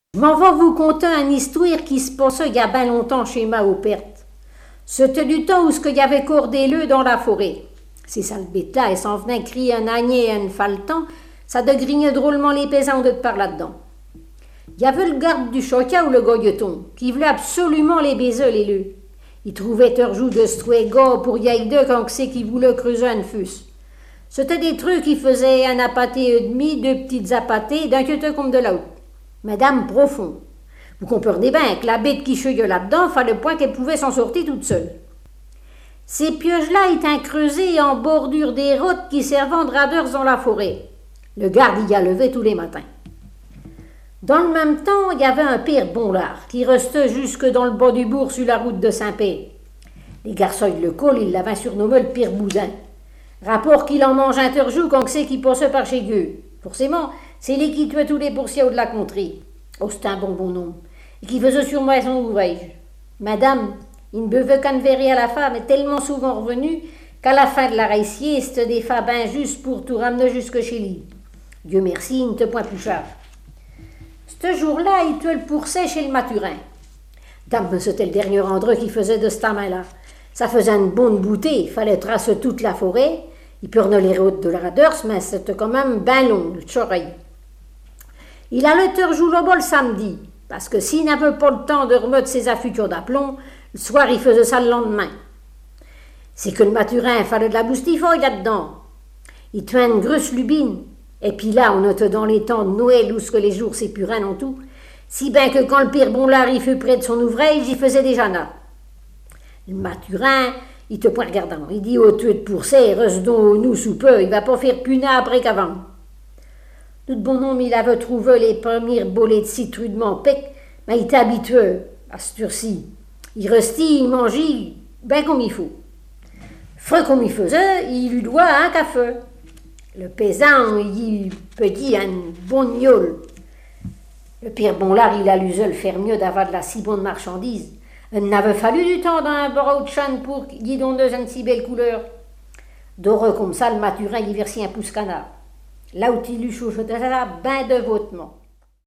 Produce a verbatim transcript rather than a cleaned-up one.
Je m'en vais vous conter une histoire qui se passait il y a bien longtemps chez ma au perte. C'était du temps où ce qu'il y avait cours des leux dans la forêt. Ces sales bêtes-là, elles s'en venaient crier un agné et un faltan, ça de grigner drôlement les paysans de par là-dedans. Il y avait le garde du choca ou le goyeton, qui voulait absolument les baiser les leux. Il trouvait leur joue de strouer gars pour y aller deux quand c'est qu'il voulait creuser un fus. C'était des trucs qui faisaient un apaté et demi, deux petites apatées, d'un côté comme de l'autre. Madame profond. Vous comprenez bien que la bête qui cheuille là-dedans, fallait point qu'elle pouvait s'en sortir toute seule. Ces pièges-là étaient creusés en bordure des routes qui servent de radeurs dans la forêt. Le garde y a levé tous les matins. Dans le même temps, il y avait un père bonlard qui restait jusque dans le bas du bourg sur la route de Saint-Pé. Les garçons de l'école, ils l'avaient surnommé le pire boudin. Rapport qu'il en mange un terjou quand c'est qu'il passait par chez Dieu. Forcément, c'est lui qui tuait tous les boursiers de la contrée. Oh, c'est un bon bonhomme. Et qui faisait sur moi son ouvrage. Madame, il ne buvait qu'un verre à la femme, est tellement souvent revenu qu'à la fin de la raicier, c'était des femmes injustes pour tout ramener jusque chez lui. Dieu merci, il ne te point plus cher. Ce jour-là, il te le poussait chez le Maturin. Dame, c'était le dernier endroit qui faisait de cette main-là. Ça faisait une bonne bouteille, il fallait tracer toute la forêt. Il prenait les routes de la radeurs, mais c'était quand même bien long, le choreil. Il allait te rejouer le bol samedi, parce que s'il n'avait pas le temps de remettre ses affûtures d'aplomb, le soir, il faisait ça le lendemain. C'est que le Maturin, il fallait de la boustifoille là-dedans. Il tuait une grosse lubine. Et puis là, on était dans les temps de Noël où ce que les jours s'épuraient en tout, si bien que quand le pire bonlard il fut près de son ouvrage, il faisait déjà là. Le Maturin, il te point regardant. Il dit au tué de pourcé, reste donc nous sous peu, il va pas faire plus n'a après qu'avant. Tout bonhomme, il avait trouvé les premières bolets de citru de Mampec, mais il était habitué à ce tour-ci. Il restait, il mangeait, ben comme il faut. Frais comme il faisait, il lui doit un café. Le paysan, il petit, un bon gnôle. Le pire bonlard, il a l'usé le faire mieux d'avoir de la si bonne marchandise. Il n'avait fallu du temps dans un barreau de chêne pour qu'il donne une si belle couleur. D'heureux comme ça, le Maturin, il versait un pouce canard. Là où il lui chuchotait là, ben devotement.